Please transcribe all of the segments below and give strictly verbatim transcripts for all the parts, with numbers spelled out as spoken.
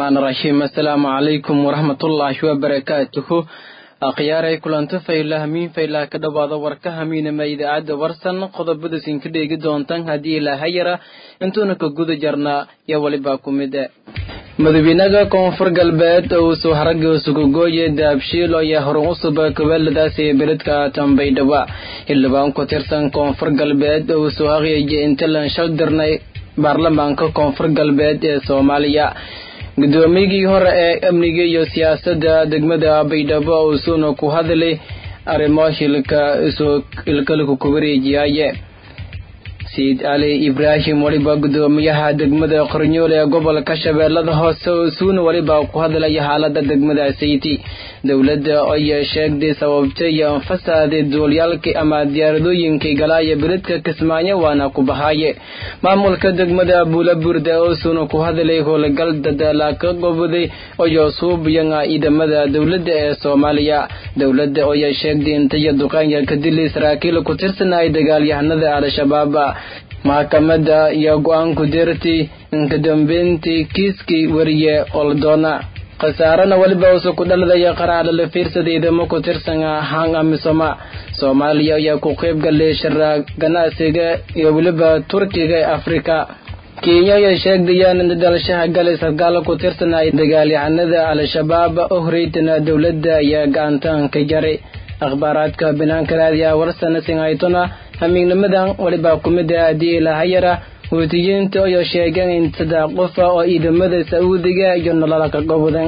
الرحمن الرحيم. السلام عليكم ورحمة الله وبركاته. أخياري كلانت فيلا همين فيلا كده بعض وركه همين ما إذا عد ورسن قد بدسين كده يجدون تن هدي لا هيرة أنتو نكجود جرنا يا ولي باكم ده مدبيناga koonfur galbeed oo soo haragay isugu gooyay daabshiil oo ya horuusba kabaladaas ee beledka Tanbaydhaba ilbaan ku tirsan koonfur galbeed oo soo hagayay inta la shaldirnay baarlamaanka koonfur galbeed ee Soomaaliya gudoomiyihii hore ee amniga iyo siyaasadda degmada Baydhabo oo soo ku hadlay arrimo shilka soo ilkala ku wareejiyay سيد علي إبراهيم ولبا قدوميها دقمدا قرنيولي قبل كشبه لدها سون ولبا وقهد لي حالة دقمدا سيتي دولد أي شاك دي سوابتي فساد دوليالك أما دياردو ينكي قلايا بردك كسمانيا وانا كبهاي معمولك دقمدا بولا بردا سون قهد لي هو لقل دالاك قبضي أي صوب ينغا إدمدا دولد سوماليا دولد أي شاك دي انتيا دقان يكدلي سراكيل كترسنا إدقال يحنذ على شبابا maxkamadda iyo go'aan ku dirtay in ka dambeyntii kiiskii wariye Oldona qasaarana waliba uu ku dhalay qaraar la fiirsaday ma ku tirsan ahaan amisoma Soomaaliya ayaa ku qayb galay shirka ganacsiga iyo waliba Turkiga ee Afrika Kenya ayaa sheegayaan in dalashaha galay sargaal ku tirsan ay dagaalyahanada al-shabaab oo horeeytana dawladda ayaa gacantan ka jaray akhbaaradka banaanka raadiya warsana singaytona hamignimadan waliba kumida adii la hayra wadiyiinta oo sheegan in saddex qof oo ciidamada Sacuudiga iyo nolol ka gobodan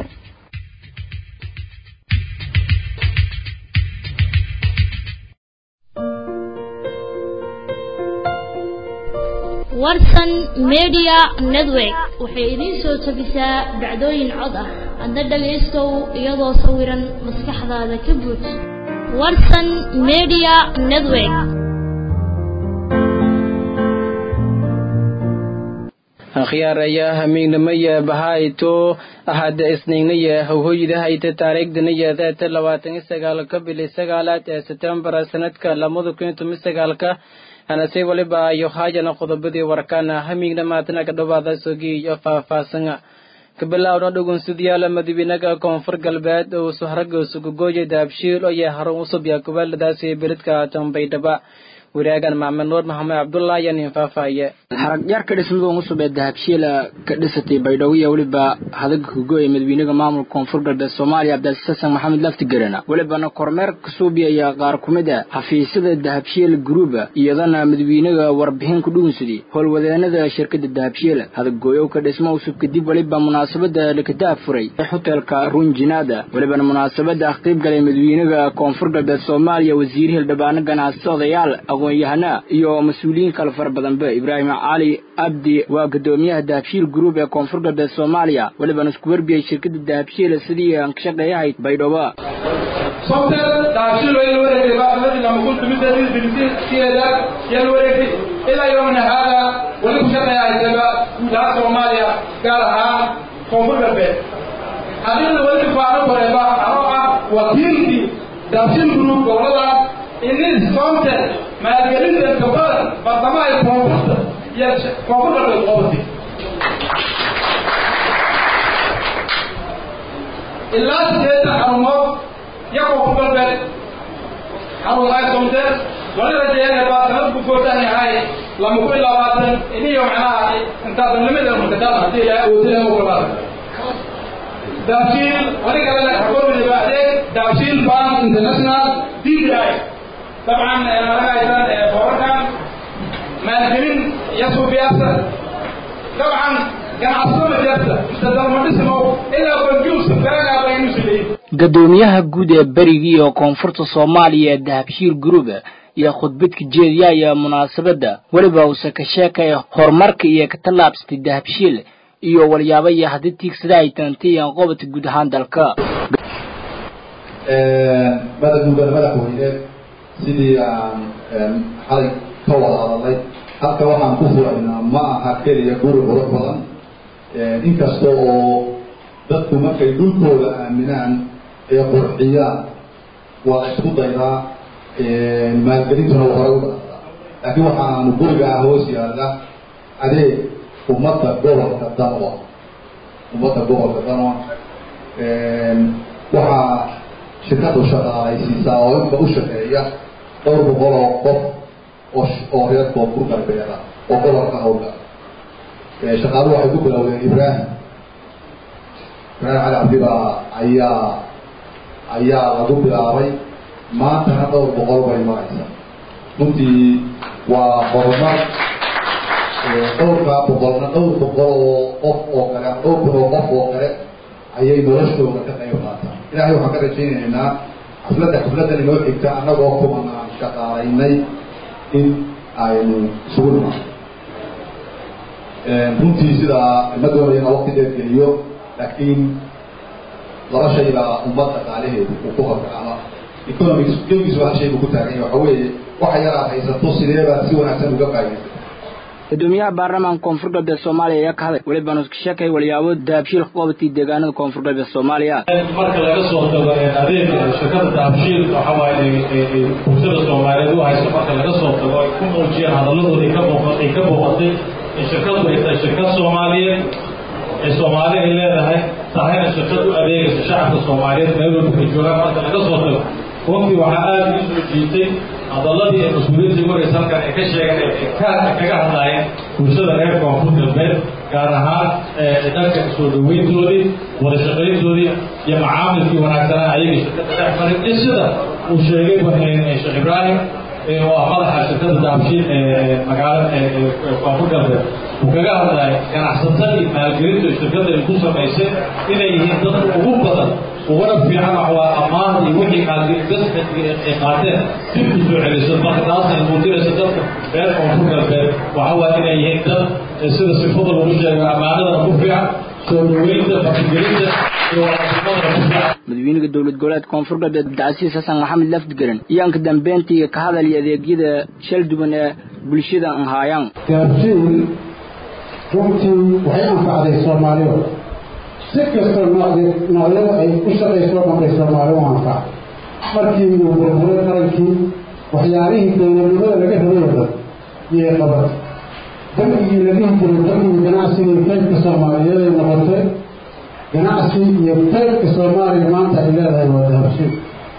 warsan media network waxay idin soo tabisaa dhacdooyin cod ah adna dhageysto iyadoo sawiran maskaxdaada ka buux warsan media network أخيار يا همين مية بهايتو أحد إسنينية هوهيدا هايتا تاريخ دنيا ذات اللواتن استقالك بالإستقالات ستمبر سنة كالموضو كنتو مستقالك أنا سيولي با يوحاجة نقض بدي وركانا همين ماتنا كدوبادا سوغي يوفا فاسنغا كبلا ورادوغن سوديالا مدبيناغا كونفر قلبات وسهرق وسوغوجي دابشيل ويا هرون وصبيا كبال داسي بردكا تنبيدبا وريغان معمل نور محمد عبد الله يعني فافايه حرق يارك دسمدو نصب دهبشيلا كدستي بيدويه ولبا هدق كوغوي مدبينغا مامل كونفور غلبد Soomaaliya عبد السلام محمد لفت غرنا ولبا كورمير كسوبيا يا قار كوميدا حفيسده دهبشيل جروب iyadana madaxweynaha warbixin ku dhuunsadii howlwadeennada shirkadda Dahabshiil hada gooyo ka dhismo usub kadib waliba munaasabada la ka daafuray hotelka Runjinada waliba munaasabada qayb galay madaxweynaha koonfur galbeed Soomaaliya wasiir Hildhibaan ganacsiyaal aqoon-yahana iyo mas'uuliyiin kala far badan ba Ibrahim Ali Abdi waa gudoomiyaha Dahabshiil Group ee koonfur galbeed Soomaaliya waliba isku warbiyay shirkadda Dahabshiil sidii aan ka shaqeeyay Baydhabo Software Dahabshiil way wareegay baaqadii lama kuntu midadii bilisiin siyada yal wareegay ila yoomna hada wali ku shaqeeyay daba gudaha Soomaaliya gaar ahaan koonfur galbeed hadii wali faaro bareeba arooqa wakiilkii Dahabshiil Group gobolada إن الصوت ما يجري الكبار بطمع الكونفرت يش كونفرت القوتي إلا سيد حرمه يقوم بالبلد حرم هاي صوت ولا رجال يبغى بقوته نهاية لما يقول لا باتن إني يوم أنا أنت تنلمي المكتاب هذه لا وتلا مقربات دابشيل ولا كلا حكومة اللي بعدين دابشيل بان إنترناشنال دي راي طبعا انا بوركان مالكين يسوع بياسر طبعا كان عصومه جاسه استدام اسمه الا كونجوس فانا بين مسلمين gudoomiyaha guud ee bariga oo koonfurta Soomaaliya ee Dahabshiil Group iyo khudbadka jeediyay munaasabada waliba uu ka sheekay horumarka iyo ka talaabsatay Dahabshiil iyo waliyaabaha hadii sida ay taantiyeen qobta guud ahaan dalka ee badalka madaxweyne sidii aan xalay ka wada hadalay halka waxaan ku furaynaa ma aha kaliya guri qurux badan inkastoo oo dadku markay dhulkooda aaminaan ee qurxiyaan waa isku daydaa maalgelintuna hore u dhacdaa laakiin waxaanu guriga hoos yaalla adeeg ummadda gobolka danwa ummadda gobolka danoon waxaa shirkadu shaqaalaysiisaa oo inba u shaqeeya dhowr boqol oo qof oo oo reer koonfur galbeeda oo gobolka hawlga shaqaaluhu waxay ku bilowdeen ibraahim ibraahim cali cabdibaa ayaa ayaa lagu bilaabay maantana dhowr boqol bay maraysa runtii waa horumar dhowrkaa boqolna dhowr boqol oo qof oo kale dhowr kun oo qof oo kale ayay noloshooda ka qayb qaataan ilaahay waxaan ka rajaynaynaa xafladda xafladdan inoo xigta annagoo kuman aan shaqaalaynay in aynu isugu dhimaano runtii sidaa ma doonaya inaa waqti dheer geliyo laakiin laba shay baa ummad dhaqaalaheedu uu ku horka ama economics gebigiisu hal shay buu ku taagan yahay waxa weeye waxa yaraad haysato sidee baad si wanaagsan uga faa'idaysatay gudoomiyaha baarlamaanka koonfur galbeed soomaaliya ayaa ka hadlay welibana isku sheekay walyaabo dahabshiil qabatay deegaanada koonfur galbeed soomaaliya marka laga soo tago adeega shirkada dahabshiil waxa waaye bulshada soomaaliyeed u hayso marka laga soo tago ay ku muujiyeen hadaladoodii ka booqatay ka booqatay in shirkadu ay tahay shirkad soomaaliyeed ee soomaali ay leedahay tahayna shirkad u adeegaysa shacabka soomaaliyeed meel walba ay joogaan marka laga soo tago runtii waxaa aada ii soo jiitay hadaladii ee mas-uuliyiintii waraysa halkan ay ka sheegeen ay kaga hadlaayeen bulshada reer koonfur galbeed gaar ahaan dhanka soo dhaweyntoodii wada shaqayntoodii iyo macaamilkii wanaagsanaa ayagii shirkada dhex marin in sida uu sheegay sheekh ibraahim oo ah madaxa shirkada dahabshiil ee magaalada koonfur galbeed uu kaga hadlaayay ganacsatadii maalgelinta shirkada ay ku samaysay inay yihiin dadka ugu badan uguna fiican waa ammaan iyo wixii maalgelinta ay qaateen dib u soo celiso marka taasay muujinaysa dadka reer koonfur galbeed waxa waa inay yihiin dad sida sifada lagu sheego ammaanadana ku fiican soo dhaweynta maalgelinta iyo walaasimadana ku fiican madaxweynaha dowlad goboleedka koonfur galbeed Cabdicasiis Xasan Maxamed Lafdigaran iyo ka dambeyntii ka hadalay adeegyada shil duwan ee bulshada aan haayaan dahabshiil runtii waxay anfacday Soomaaliya si kasta noocyada ay u shaqayso markay Soomaaliya u anfac markii uu burburay qarankii waxyaalihii dowladnimada laga rabay iyo qabar dadkii laga jiray dadkii ganacsiga qaybka Soomaaliyeed ay noqotay ganacsi iyo qaybka Soomaaliya maanta ay leedahay waa dahabshiil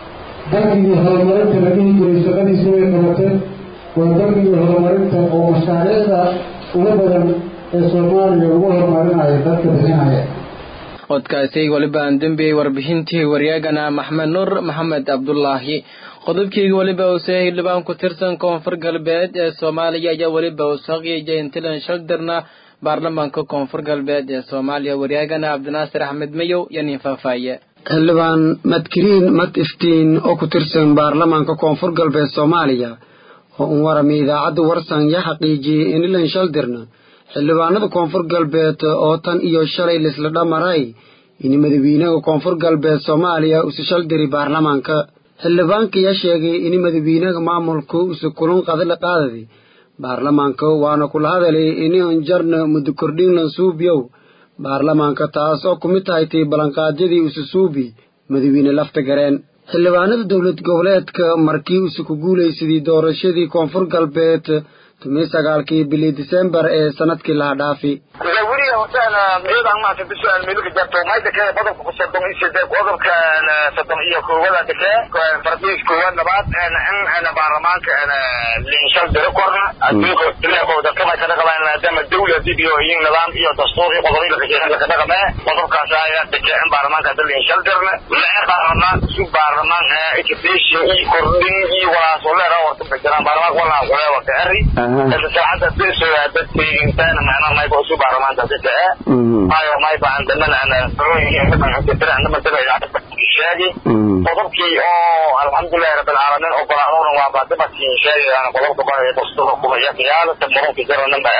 dadkii horumarinta laga jiray shaqadiisa way qabatay waa dadkii horumarinta oo mashaariicda ugu badan ee Soomaaliya ugu horumarinayo dadka bixinaya codkaasi waliba aan dambeeyay warbixintii waryaagana Maxamed Nuur Maxamed Abdullaahi qodobkii waliba uu sahay libaan ku tirsan koonfur galbeed ee Soomaaliya ayaa waliba uu saqiyay intilan shaldarna baarlamaanka koonfur galbeed ee Soomaaliya waryaagana Cabdinaasir Axmed Mayow yani faafaaye xildhibaan madkiriin mad iftiin oo ku tirsan baarlamaanka koonfur galbeed Soomaaliya oo uu waramay idaacada warsan ya xaqiijiyay in ilan shaldarna xildhibaanada koonfur galbeed oo tan iyo shalay lisla dhamaray in madaxweynaha koonfur galbeed Soomaaliya uu shaldiri baarlamaanka xildhibaanka ayaa sheegay in madaxweynaha maamulku uu kulan qadal qaaday baarlamaanka waana kula hadalay in aan jarna muddo kordhin la suubiyo baarlamaanka taas oo kumid tahay balanqaadyadii uu suubi madaxweyne lafta gareen xildhibaanada dowlad goboleedka markii uu ku guuleysadii doorashadii koonfur galbeed tumay sagaalkii bili December ee sanadkii la dhaafi wariga waxaana meedan ma tahay su'aal meelka jarto mayda ka badalka ku soo dhaway sida qodobka saddex iyo koowada dhake fardiis koowada labaad ana ana baarlamaanka ana linshal diro korna adigo tilaaboda kama ka dhaqalaan maadaama dawladda iyo in nidaam iyo dastuur iyo qodobada ka jira ka dhaqamay qodobkaas ayaa dhake in baarlamaanka dal linshal dirna la baarlamaan si baarlamaan education iyo kordhin iyo walaas walaal oo ka jiraan baarlamaanka walaal walaal waa ari هذا ساعات بس بدي إنسان معنا ما يبغى سوبر ما تدري ما يو ما يبغى عندنا أنا روحي أنا كتير عندنا تبع يعرف الشيء فضبكي أو الحمد لله رب العالمين أو قرآن وعبادة بس شيء أنا بقول كبار يبصوا كبار يا تمرون كتير عندنا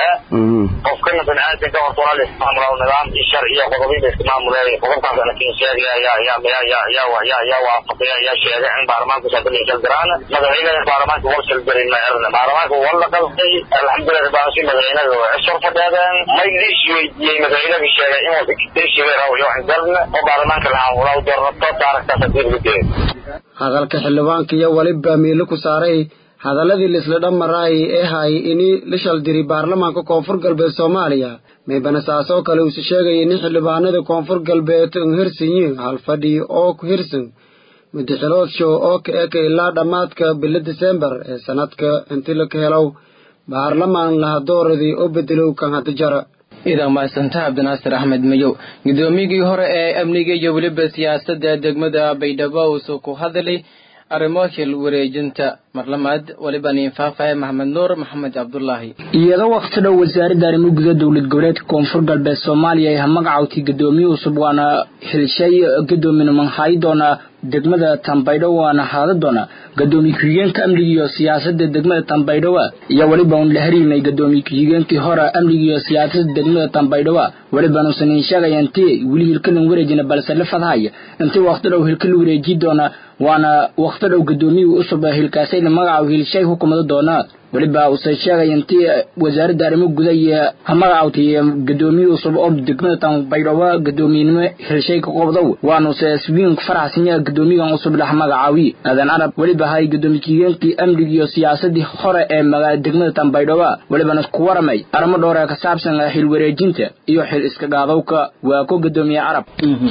وفكرنا في العادة كده طول الإسلام رأوا نظام الشرعية وقضية الإسلام ولا وقفت على كل شيء يا يا يا يا يا يا يا يا وافق يا يا شيء عن بارمان كشدني جلدرانا مثلا إذا بارمان هو شلدرين ما يرنا بارمان هو والله قصدي الحمد لله رب العالمين مثلا الشرطة هذا ما يدريش يجي مثلا في الشارع إنه كتير شيء راهو يحضرنا وبارمان كلها ولا ودرنا تعرف تفسير بديه hadalka xildhibaanka iyo waliba meelo ku saaray hadaladii lisla dhammaray ee hay ini la shal diri baarlamaanka koonfur galbeed Soomaaliya meebana saasoo kale uu sheegay in xildhibaanada koonfur galbeed uu hirsan yihiin hal fadhi oo ku hirsan muddaxilood show oo ka ekay ilaa dhamaadka bil December ee sanadka intii la helo baarlamaan la dooradii oo bedelow kan hadda jara idan ma santa Abdinaasir Ahmed Mayo gudoomiyii hore ee amniga iyo waliba siyaasadda degmada Baydhabo oo soo ku hadlay arrimo xil wareejinta marlamad waliba nin faafay Maxamed Nuur Maxamed Cabdullaahi iyadoo waqti dhow wasaaradda arrimaha gudaha dawlad goboleedka koonfur galbeed Soomaaliya ay magacawtay gudoomiyuu cusub waana xilshay gudoomiye manhay doona degmada Tanbaydhabo waana haada doona gudoomiye ku-xigeenka amniga iyo siyaasadda degmada Tanbaydhabo iyo waliba uu la xiriirinay gudoomiye ku-xigeenkii hore amniga iyo siyaasadda degmada Tanbaydhabo waliba uu sanin sheegay intii wili hilkan wareejina balse la fadhay intii waqti dhow hilkan wareeji doona waana waqti dhow gudoomiyuu cusub hilkaasay magacaw hilshay hukuumada doona waliba uu sheegay intii wasaaradda arrimaha gudaha iyo magacawtay gudoomiyuu cusub oo degmada Tanbaydhabo gudoomiyinimo hilshay ka qobdo waana saasbiin faraxsan gudoomiyaha cusub la magacaawi adan arab waliba hay gudoomiyeenkii amniga iyo siyaasadii hore ee magaalada degmada Tanbaydhabo waliba ku waramay arimo dhowr ah ka saabsan xil wareejinta iyo xil iska gaadowka waa ku gudoomiye arab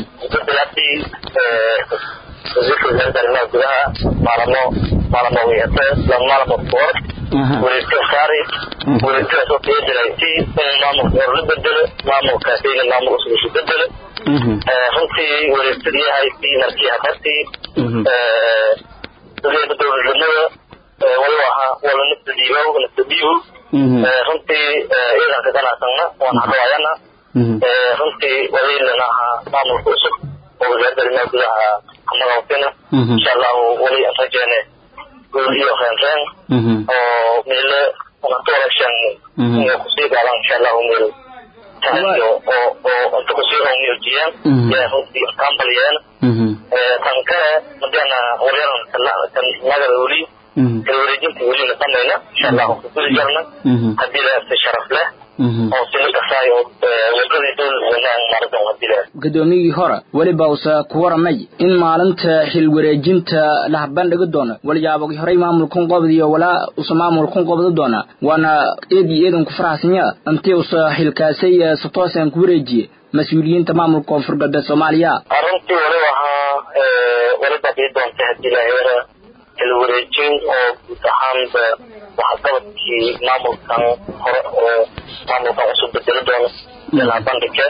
وزيرنا جدها معلمو معلمو ويهته لما معلمو فور ولكن خاري ولكن صوت يجري ما مقدر بدل ما مكاتين ما مقصود بدل هنتي ولكن هاي في نرجع فرتي زي بدل الجنة والله ولا نبتديه ونبتديه هنتي إذا كنا سنة ونحضرنا هنتي ولينا ما مقصود وزيرنا الماء كلها أما وقتنا إن شاء الله ولي أفجأنا ولي أخيرا أو ميل ونطور شان نقصي على إن شاء الله ميل تانيو أو أو تقصي هم يجيان يا هم يكملين تانكا مدينا ولينا كلا كان نقدر ولي كوريجين تقولي نتمنى إن شاء الله كل جرنا هدينا استشرف له أو سنة خايو وكذي دول هنا مرضون هدينا gudoomiyaha hore waliba uu ku waramay in maalinta xil wareejinta la bandhigi doono waliyaabo hore maamulka qobad iyo wala uu maamulka qobad doona wana eedii eedan ku faraxsan yahay intii uu xilkaasay satoosan ku wareejiye mas'uuliyiinta maamulka koonfur galbeed Soomaaliya arrintii wali waxa waliba ay doontaa hadii la helo xil wareejin oo taxaanba waxa qabadkii maamulka hore oo maamulka cusub bedel doona la bandhigay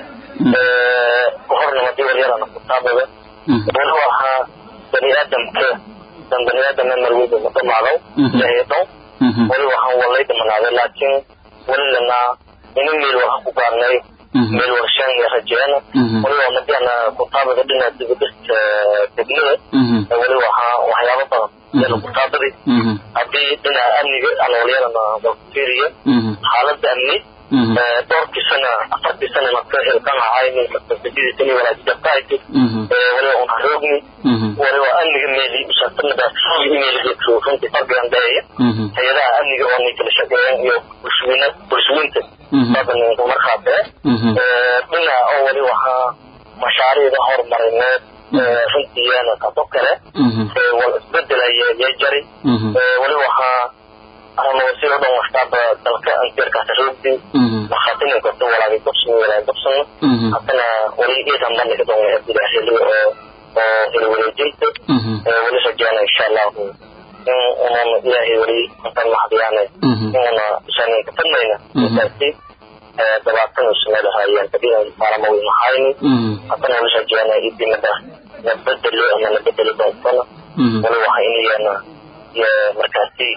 وهرنا مدير يرانا كتابه وروحها بني آدم ك كان بني آدم من الوجود مطمع له جاهده وروحها والله من هذا لكن ولنا من ميل وحقوقنا ميل ورشان يا رجال وروح مدينا كتابه بدنا تبدست تبنيه وروحها وحياته لأنه كتابه أبي دنا أمني أنا ولينا بكتيريا حالة أمني دورك سنة أفرد سنة مكتشف كان عايني مكتشف سنة ولا جدقائك ولا أنهروني ولا أني ميلي بشرطنا بس ميلي بيكسو فانت فرق عن داية هيدا أني أني كل شجعين يو برشوينة برشوينة طبعا مرخبة بنا أولي وها مشاريع ظهر مرينات فانتي أنا كتوكلة والبدل يجري ولا وها أنا وسيلة دون وشتاب تلك أنتير كاتشوبي وخاتين كتو ولا بيكبسون ولا بيكبسون أتنا ولي إيه تمنى كتوم يبدأ أهلي أو الوليجيت ولي سجانا إن شاء الله أمام إلهي ولي أنتن محبيانا أنا سنين كتنين وسأتي دبعتنا وسنة لها أيام كبيرة مارموي محايني أتنا ولي سجانا إيدي مدى نبدل له أنا نبدل له بأنتنا ولي وحيني أنا يا مركزي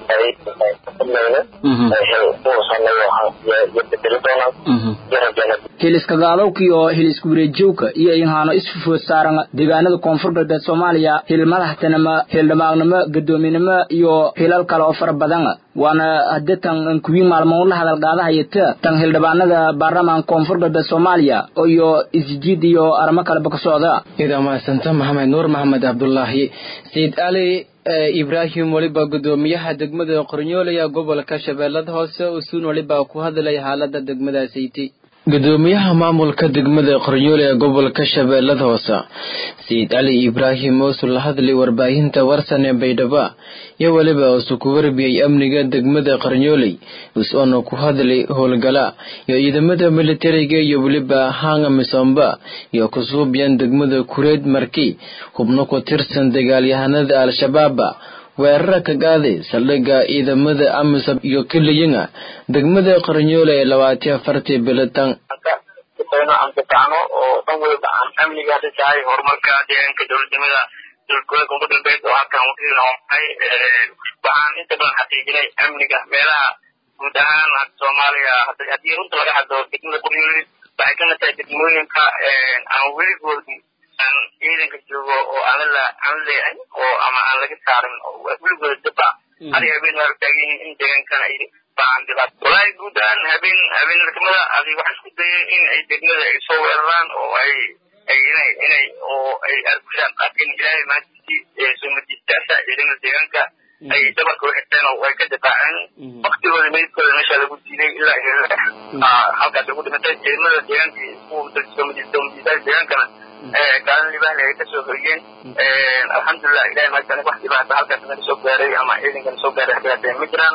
hiliska gaalowka iyo hilisku wareejowka iyo inhaano isfufood saaran deegaanada koonfur galbeed Soomaaliya hil madaxtanima hil dhamaaqnimo gudoominimo iyo hilal kale oo fara badan waana hadatan kuwi maalmood la hadal qaadahayta tan hildhibaanada baarlamaanka koonfur galbeed Soomaaliya oo iyo isjiid iyo arimo kale ka socda ida ma santa Maxamed Nuur Maxamed Cabdullaahi Said Ali Ibrahim waliba gudoomiyaha degmada Qornyoolaya gobolka Shabeellada Hoose oo suun waliba ku hadlay xaaladda degmada Sayti gudoomiyaha maamulka degmada Qoryoole ee gobolka Shabeellada Hoose Sayid Ali Ibrahim oo la hadlay warbaahinta warsan ee Baydhabo iyo waliba oo ku warbiyay amniga degmada Qoryoole oo ku hadlay howlgala iyo ciidamada militariga iyo waliba hanga Misomba iyo ku suubiyaan degmada Kureed markii hubno ku tirsan dagaalyahanada Al-Shabaab weerar ka qaaday saldhigga ciidamada Amisom iyo Kiliyinga degmada Qoryoole ee labaatan iyo afar biloodkan ayna aan taano oo tan wada aan amniga tahay horumarka deegaanka dawladnimada dowladda gobolka beed oo halkan u leeyahay waxaan inta badan xaqiijinay amniga meelaha guud ahaan Soomaaliya hadii runta laga hadlo degmada Qoryoole waxay ka tahay degmooyinka aan weli goolin aan ciidanka joogo oo aan la aan leeyahay oo ama aan laga saarin weli gool daba hadi habeen la taagin in deegaankan ay baan dibad walay guud ahaan habeen habeen degmada adi wax isku dayay in ay degmada ay soo weeraraan oo ay ay inay inay oo ay arkaan laakiin ilaahay ma jidii soo madistaasaa ciidamada deegaanka ay dabarka u xirteen oo ay ka difaaceen waqtigooda meydkooda meesha lagu diiday ilaa halkaas ugu dhimatay ciidamada deegaanka uu soo madistaasaa deegaankana كان اللي بقى يكسر خريجين الحمد لله إلى ما كان واحد بعد هالك كان يسوق جاري أما إذا كان يسوق جاري حاجات مجرم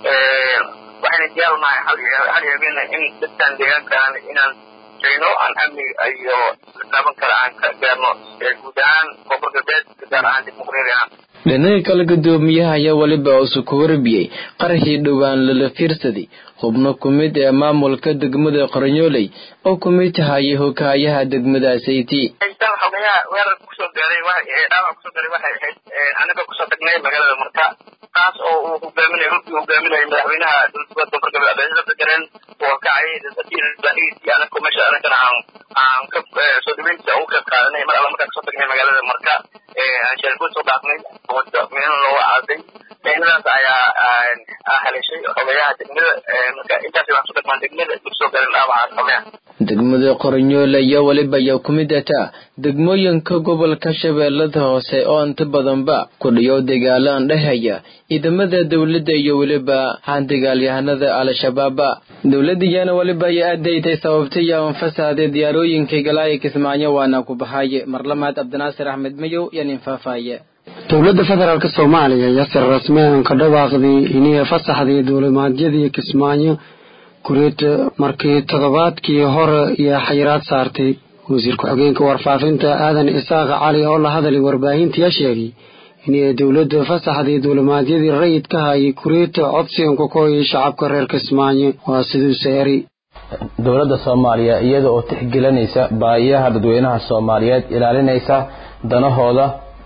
وحين جاءنا حال حال يبين إن تتن ديان كان إن جينو عن أمي أيو نبض كلام كأنه جودان كبر جدد كدار عندي مقررين dhinaca kala gudoomiyaha ayaa waliba uu ku warbiyay qarxii dhawaan la fiirsaday xubno kumid ee maamulka degmada Qoryoole oo kumid tahay hogaayaha degmada Sayti inta xogayaa weerar ku soo gaaray waxa dhaawac ku soo gaaray waxa anaga ku soo tagnay magaalada Marka taas oo uu hogaaminay runtii hogaaminay madaxweynaha dowladda gobolka Beledweyne garan oo ka cayay dadkii baahiisi ana ku meesha ana kana aan ka soo dhibaynta oo ka qaadanay mar alla marka soo tagnay magaalada Marka ee aan shirku soo dhaafnay oo meel loo aaday inaan ayaa ahalishay xogayaha degmada marka intaas wax soo dhaqmaan degmada soo garan dhaawac sameeya degmada Qoryoole iyo waliba iyo kumidata degmooyinka gobolka Shabeellada Hoose oo inta badanba ku dhiyo dagaalan dhexaya ciidamada dawladda iyo waliba haan dagaalyahanada Al-Shabaab dawladiyana waliba ay adeeytay sababtay aan fasaade diyaarooyinka galay Kismaayo waana ku baxay marlamaad Abdinaasir Ahmed Mayow yani faafaaye dowladda federaalka Soomaaliya ayaa si rasmi ah ka dhawaaqday inay fasaxday dawladnimada Kismaayo kureed markii toddobaadkii hore iyo xayiraad saartay wasiirka xogeenka warfaafinta aadan isaaq cali oo la hadlay warbaahinta sheegay inay dawladda fasaxday dawladnimada rayidka hay kureed codsiga ku kooyay shacabka reer Kismaayo waa sidoo seeri dowladda Soomaaliya iyada oo tixgelinaysa baahiyaha dadweynaha Soomaaliyeed ilaalinaysa danahooda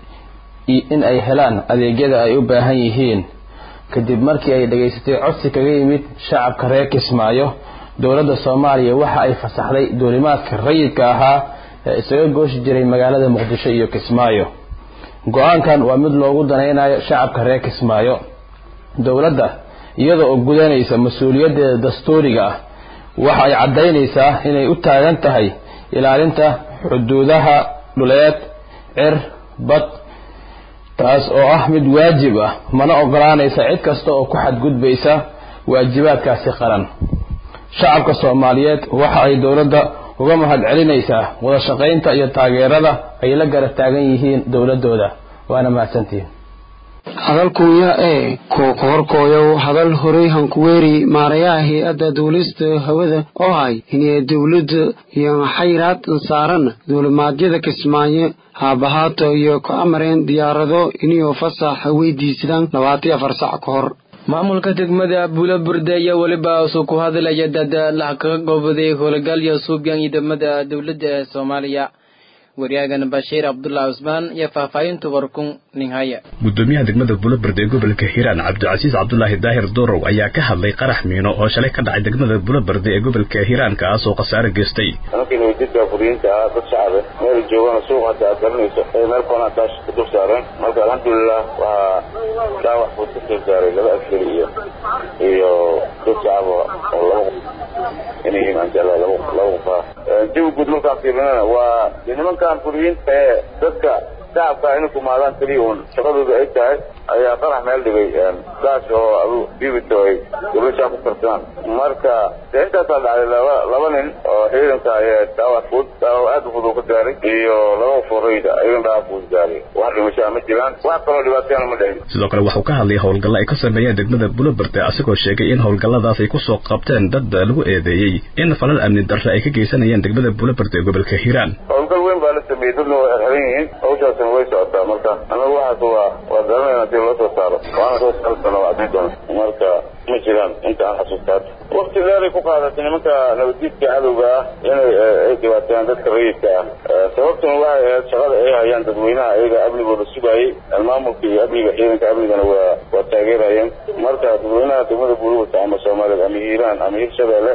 in ay helaan adeegyada ay u baahan yihiin kadib markii ay dhageysatay codsi kaga yimid shacabka reer Kismaayo dowladda Soomaaliya waxa ay fasaxday duulimaadka rayidka ahaa ee isaga gooshi jiray magaalada Muqdisho iyo Kismaayo go'aankan waa mid loogu danaynayo shacabka reer Kismaayo dowladda iyada oo gudanaysa mas'uuliyadeeda dastuuriga ah waxa ay cadeynaysaa inay u taagan tahay ilaalinta xuduudaha dhuleed cir bad taas oo ah mid waajib ah mana ogolaanaysa cid kasta oo ku xadgudbaysa waajibaadkaasi qaran shacabka Soomaaliyeed waxa ay dowladda uga mahad celinaysaa wada shaqaynta iyo taageerada ay la garab taagan yihiin dowladooda waana mahadsantiin hadalkuya ee ko korkooyo hadal horay hankuweeri maarayaha hay'adda dawlista hawada oo hay inay dawladda iyo xayiraad saaran dawladnimada Kismaayo haabahaato iyo ku amareen diyaarado inuu fasax weydiisadaan labaatan iyo afar saac ka hor maamulka degmada Buulaburde iyo waliba soo ku hadlaya dad la ka goobday howlgal iyo suuqyan ciidamada dawladda Soomaaliya wariyaagan Bashiir Abdullah Usman iyo faahfaahinta warkun ninhaya gudoomiyaha degmada Buulaburde ee gobolka Hiiraan Cabdicasiis Cabdullaahi Daahir Dorow ayaa ka hadlay qarax miino oo shalay ka dhacay degmada Buulaburde ee gobolka Hiiraan kaas oo qasaare geystay halkii wajidka furiinta dad shacab meel joogan suuq hada garanayso ee meel koona taas ku dulsaaran marka alxamdulillah waa daawac ku tirtiray laba askari iyo iyo dad shacab oo laba inay aan jala laba laba fa dib gud marka fiirnana waa nimankan furiinta dadka shacabka inay kumaadaan keliya uun shaqadooda ay tahay ayaa qarax meel dhigay saas oo adu bibito ay gabashaa ku kartaan marka dee intaasaa dhacday laba laba nin oo ciidanka ayaa dhaawac fud dhaawac aad u fudud ka gaaray iyo laba foreyda ayagana dhaawac fudud gaaray wax dhimashaa ma jiraan wax kaloo dhibaatayana ma dhicin sidoo kale waxuu ka hadlay howlgalla ay ka sameeyeen degmada Bulaberde asigoo sheegay in howlgalladaas ay ku soo qabteen dad lagu eedeeyay in falal amni darro ay ka geysanayeen degmada Bulaberde ee gobolka Hiiraan howlgal weyn baa la sameeyay dadna way xirxiran yihiin hawshaasina way socotaa marka anagu waxaas waa waa garanayna si loo soo saaro waana soo saartana waa cadin doona marka ma jiraan inta aan xasuustaa waqti dheer ay ku qaadatay nimanka nabaddiidka cadowga ah inay ay dhibaateeyaan dadka rayidka ah sababtuna waxay ahayd shaqada ay hayaan dadweynaha ayaga amnigooda sugayay maamulka iyo amniga ciidanka amnigana waa waa taageerayeen marka dadweynaha degmada Bulaberde ama Soomaaliya ama Hiiraan ama Hirshabeelle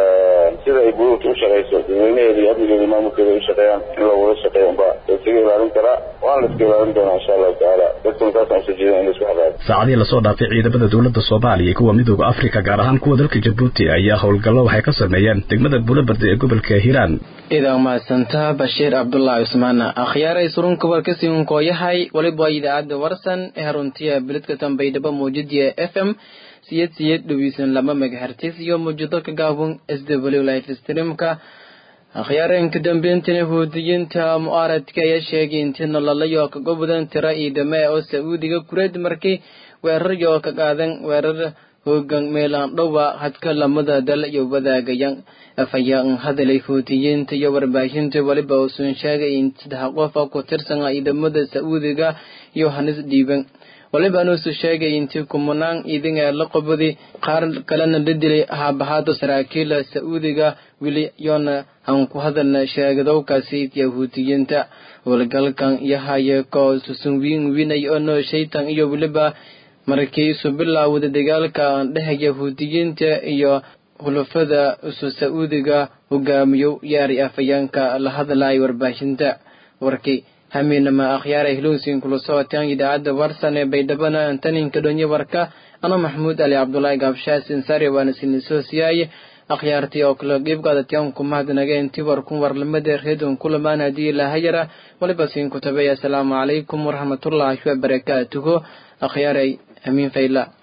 sida ay Bulaberde u shaqeyso dadweynaheeda iyo amnigeeda maamulkeeda u shaqeeyaan in la wada shaqeeyo ba isaga ilaalin karaa waan la iska ilaalin doonaa insha Allah taala dadku taasoo soo jeedin in isku xalaal saacadii la soo dhaafay ciidamada dawladda Soomaaliya kuwa midowga Afrika gaar ahaan kuwa dalka Djibouti ayaa howlgallo waxay ka sameeyeen degmada Bulaberde ee gobolka Hiiraan idan ma santa Bashiir Abdullah Usmaan akhyaaray surunka warkasi uu kooyahay waliba idaacada warsan ee haruntiya biladka Tanbaydhaba Muujadiya F M siyad siyad dhawisan lama megahertz iyo muujado ka gaabun S W live streamka akhyaarenka dambeyntina huudiyinta mu'aaradka ayaa sheegay in nololayo ka gobodan tira ciidamo oo Sacuudiga kureed markii weerar iyo ka qaadan weerar hoogan meelaan dhowaa hadka lamada dal iyo wadaagayaan afayaan hadalay huudiyinta iyo warbaahinta waliba oo soo sheegay in saddex qof oo ku tirsan ciidamada Sacuudiga iyo hanis dhiiban waliba noo soo sheegay intii kumanaan idin la qabadi qaar kalena dhidilay haabahada saraakiil Sacuudiga wili yoona aan ku hadalna sheegado kaasi yahuudiyinta walgalkan yahay ko susunwiin winay oo shaytan iyo waliba markii soo bilaawday dagaalka dhexe yahuudiyinta iyo xulafada Sacuudiga hogaamiyo yaari afayanka la hadlay warbaahinta warkii hamina akhyaar ahluusin kula sootaan idaacada warsan ee Baydhabo antaninka dhonyo warka ana Maxmuud Ali Abdullahi Gabshaas insari waana sinisosiyay akhyaartii oo kala qeyb qaadatan ku mahadnaga intii warkun warlamada reedon kulamaan hadii la hayra waliba siin ku tabay assalamu alaykum wa rahmatullahi wa barakatuh akhyaaray amin fayla